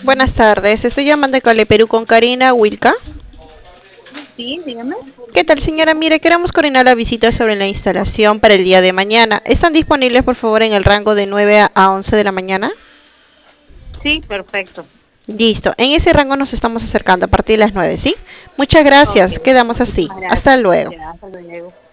Buenas tardes, estoy llamando de Cale Perú con Karina Wilka. Sí, dígame. ¿Qué tal, señora? Mire, queremos coordinar la visita sobre la instalación para el día de mañana. ¿Están disponibles, por favor, en el rango de 9 a 11 de la mañana? Sí, perfecto. Listo, en ese rango nos estamos acercando a partir de las 9, ¿sí? Muchas Ok, gracias, quedamos así. muchísimas Hasta gracias. luego. Ya, hasta luego.